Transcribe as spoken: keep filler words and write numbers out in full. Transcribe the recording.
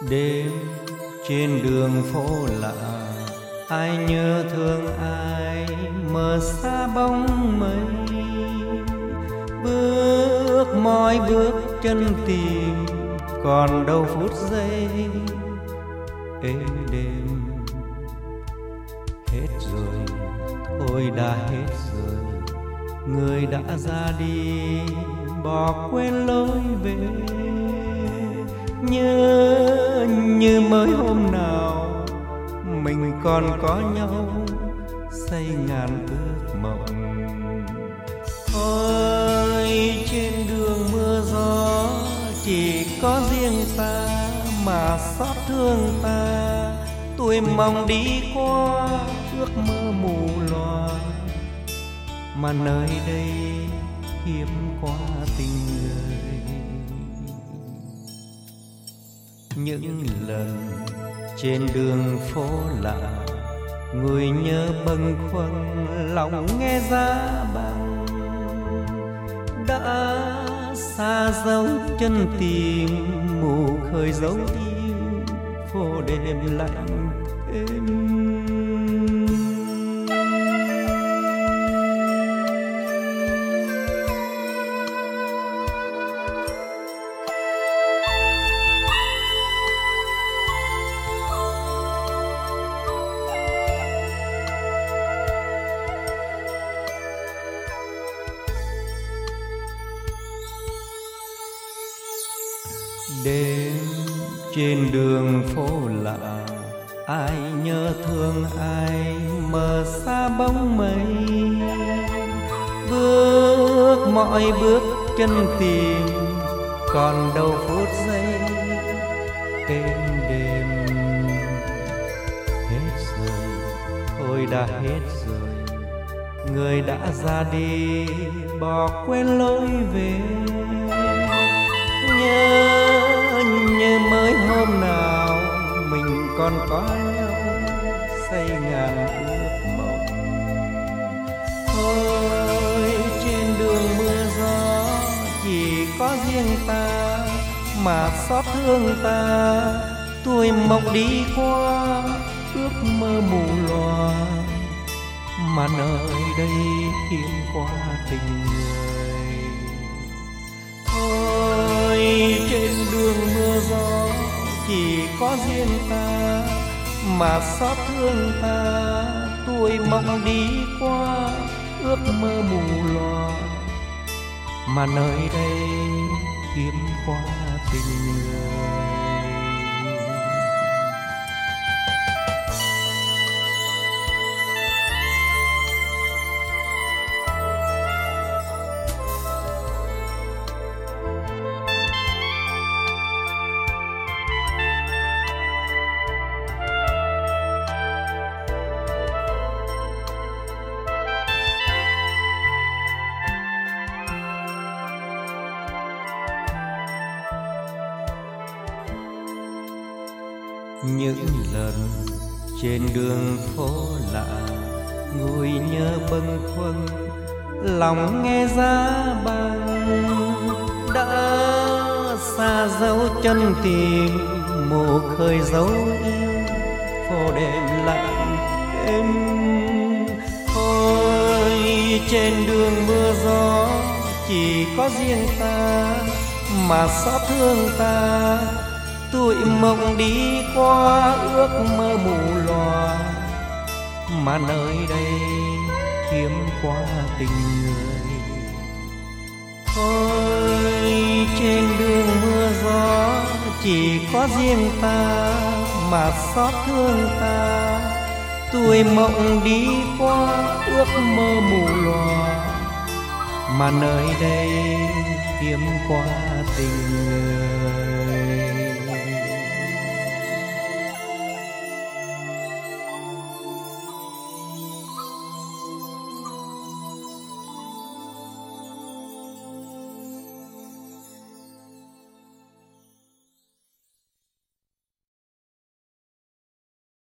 Đêm trên đường phố lạ, ai nhớ thương ai mờ xa bóng mây. Bước mỗi bước chân tìm, còn đâu phút giây êm đêm. Hết rồi, thôi đã hết rồi, người đã ra đi bỏ quên lối về. Nhớ như mới hôm nào mình còn có nhau, xây ngàn ước mộng. Thôi trên đường mưa gió chỉ có riêng ta mà xót thương ta. Tuổi mong đi qua ước mơ mù loà, mà nơi đây hiếm quá tình người. Những lần trên đường phố lạ, người nhớ bâng khuâng lòng nghe giá băng. Đã xa dấu chân tìm, mù khơi dấu yêu phố đêm lạnh êm. Đêm trên đường phố lạ, ai nhớ thương ai mờ xa bóng mây. Bước mọi bước chân tìm, còn đâu phút giây êm đêm. Hết rồi, thôi đã hết rồi, người đã ra đi bỏ quên lối về. Nhớ như mới hôm nào mình còn có nhau, xây ngàn ước mộng. Thôi trên đường mưa gió chỉ có riêng ta mà xót thương ta. Tuổi mộng đi qua ước mơ mù loà, mà nơi đây hiếm quá tình người. Thôi trên đường mưa gió chỉ có riêng ta mà xót thương ta. Tuổi mộng đi qua ước mơ mù loà, mà nơi đây hiếm quá tình người. Những lần trên đường phố lạ, người nhớ bâng khuâng lòng nghe giá băng. Đã xa dấu chân tìm, mù khơi dấu yêu phố đêm lạnh êm. Thôi trên đường mưa gió chỉ có riêng ta mà xót thương ta. Tuổi mộng đi qua ước mơ mù loà, mà nơi đây hiếm quá tình người. Thôi trên đường mưa gió chỉ có riêng ta mà xót thương ta. Tuổi mộng đi qua ước mơ mù loà, mà nơi đây hiếm quá tình người.